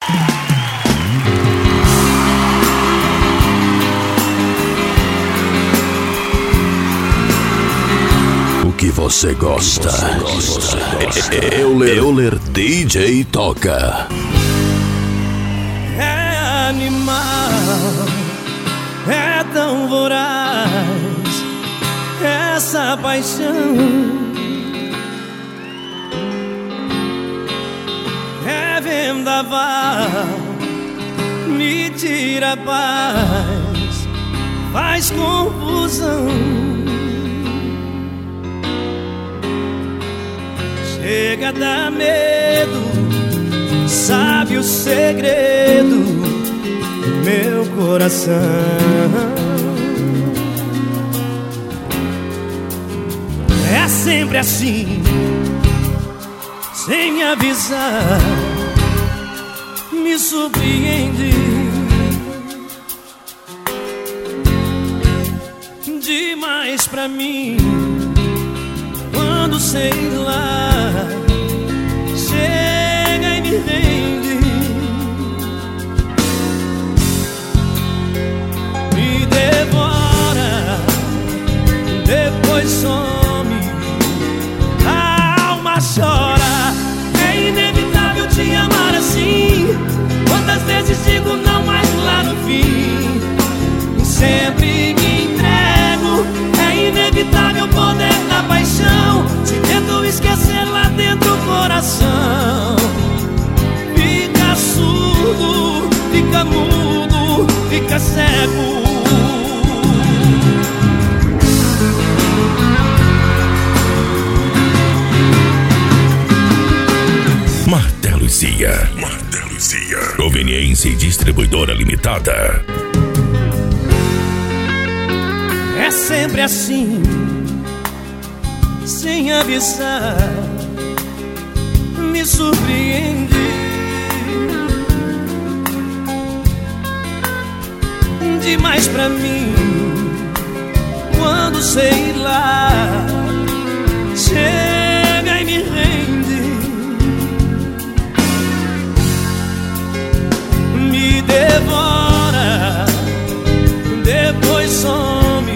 O que você gosta? Euler DJ toca. É animal, é tão voraz essa paixão. É vendaval, me tira a paz, faz confusão. Chega a dar medo, sabe o segredo do meu coração. É sempre assim, sem me avisar, me surpreende demais pra mim. Quando sei lá, chega e me rende, me devora, depois some, a alma chora. É inevitável te amar assim. Quantas vezes digo não, mas lá no fim sempre me entrego. É inevitável o poder da paixão. Se tento esquecer, lá dentro do coração fica surdo, fica mudo, fica cego. Martelo e Cia. Conveniência e distribuidora limitada. É sempre assim, sem avisar, me surpreende demais pra mim. Quando sei lá, chega e me rende, me devora, depois some,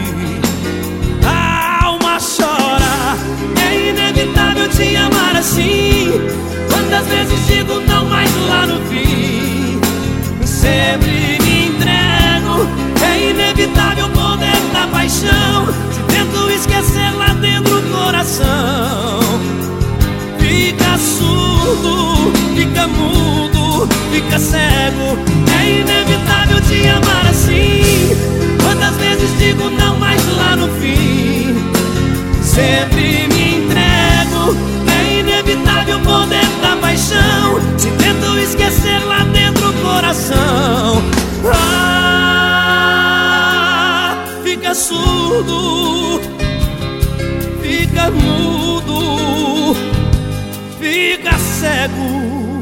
a alma chora. É inevitável te amar assim. Quantas vezes digo não, mas lá no fim sempre me entrego. É inevitável o poder da paixão. Se tento esquecer, lá dentro do coração fica surdo, fica mudo, fica cego. É inevitável te amar assim. Quantas vezes digo não, mas lá no fim sempre me entrego. É inevitável o poder da paixão. Se tento esquecer, lá dentro do coração fica surdo, fica mudo, fica cego.